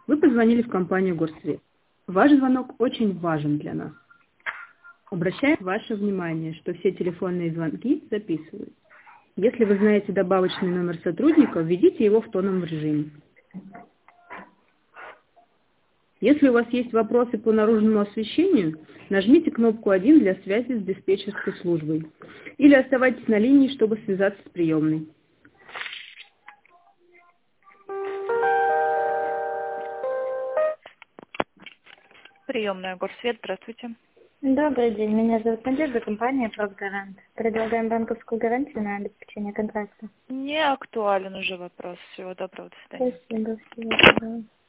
Вы позвонили в компанию «Горсвет». Ваш звонок очень важен для нас. Обращаем ваше внимание, что все телефонные звонки записывают. Если вы знаете добавочный номер сотрудника, введите его в тоновом режиме. Если у вас есть вопросы по наружному освещению, нажмите кнопку 1 для связи с диспетчерской службой. Или оставайтесь на линии, чтобы связаться с приемной. Приемная Горсвет, здравствуйте. Добрый день, меня зовут Надежда, компания «Профгарант». Предлагаем банковскую гарантию на обеспечение контракта. Не актуален уже вопрос. Всего доброго, до свидания. Спасибо, всего доброго.